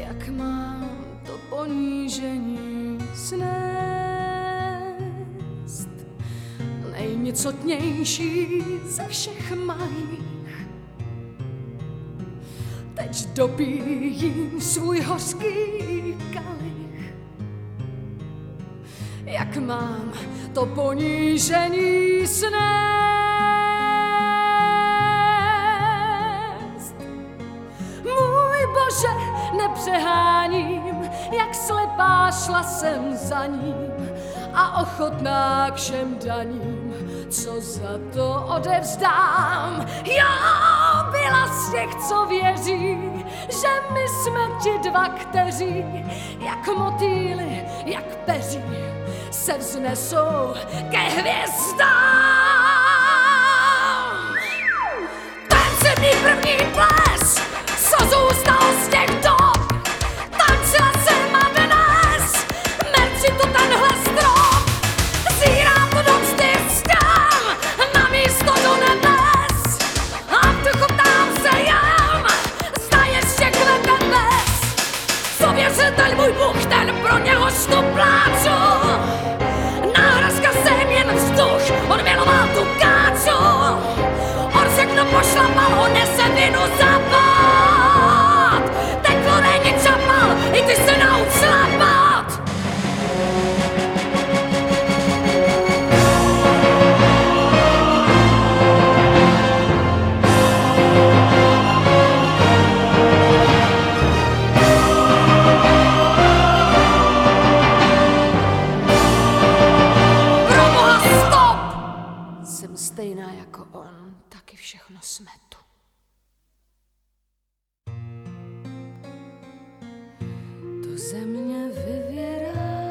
jak mám to ponížení snést. Nejnicotnější ze všech malých, teď dopíjím svůj hořký kalich. Jak mám to ponížení snést. Můj Bože, nepřeháním, jak slepá šla jsem za ním a ochotná k všem daním, co za to odevzdám. Já byla z těch, co věří, že my jsme ti dva, kteří jak motýly, jak peří se vznesou ke hvězdám. Ten se mý první ples, co zůstal z těch dob, tančila jsem a dnes merčí tu tenhle strop. Zírám tu do 4 na místo do nebes a v duchu ptám se jen, zda ještě kvete dnes. Co věřitel můj Bůh, ten pro něhož tu pláču. Náhražka jsem jen vzduch, on miloval tu káču. On všechno pošlapal, on nese vinu za pád. Teklo není čapal, i ty se nauč šlapat. Jsem stejná jako on, taky všechno smetu. To ze mě vyvěrá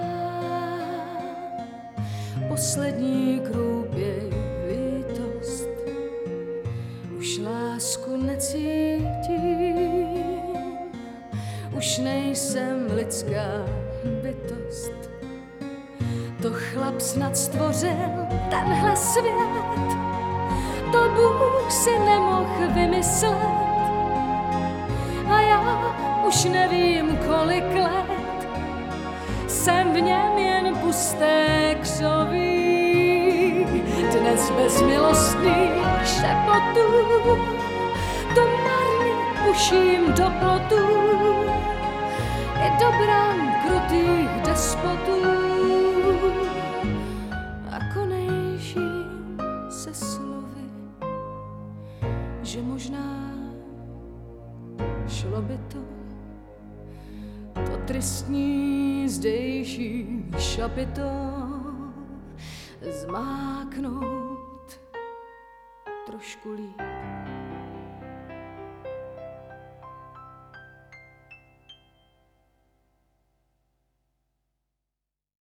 poslední kroupěj lítost. Už lásku necítím, už nejsem lidská bytost. To chlap snad stvořil tenhle svět, to Bůh si nemohl vymyslet. A já už nevím, kolik let jsem v něm jen pusté křoví. Dnes bez milostných šepotů to marně puším do plotů i do brán krutých despotů. A konejším se slovy, že možná šlo by to tristní zdejší šapito zmáknout trošku líp.